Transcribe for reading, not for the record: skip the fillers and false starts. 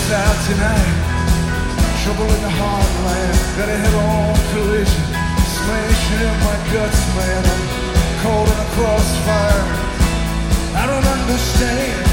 out tonight. Trouble in the heartland, got a head-on collision, smashing in my guts, man. I'm caught in a crossfire. I don't understand.